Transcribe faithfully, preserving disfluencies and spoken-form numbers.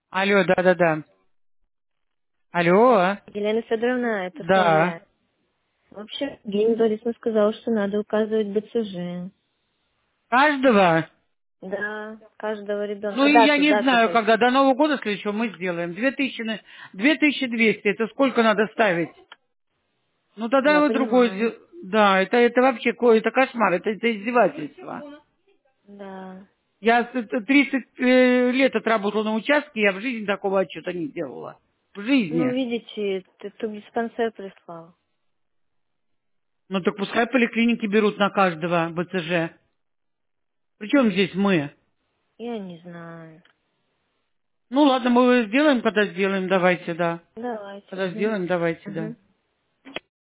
Алло, да-да-да. Алло, Елена Федоровна, это снова да. я. В общем, Евгений Борисовна сказал, что надо указывать БЦЖ. Каждого? Да, каждого Ну, ребенка. и я Дату, не дату, знаю, то есть. когда до Нового года следующего мы сделаем. Две тысячи, на- две тысячи двести. Это сколько надо ставить? Ну, тогда Я вот другой... понимаю. сдел- Да, это, это вообще ко- это кошмар, это, это издевательство. Да. Я с- т- тридцать э, лет отработала на участке, я в жизни такого отчета не делала. В Ну, жизни. видите, ты, ты диспансер прислал. Ну, так пускай поликлиники берут на каждого БЦЖ. Причем здесь мы? Я не знаю. Ну, ладно, мы сделаем, когда сделаем, давайте, да. Давайте. Когда Угу. сделаем, давайте, да. Угу.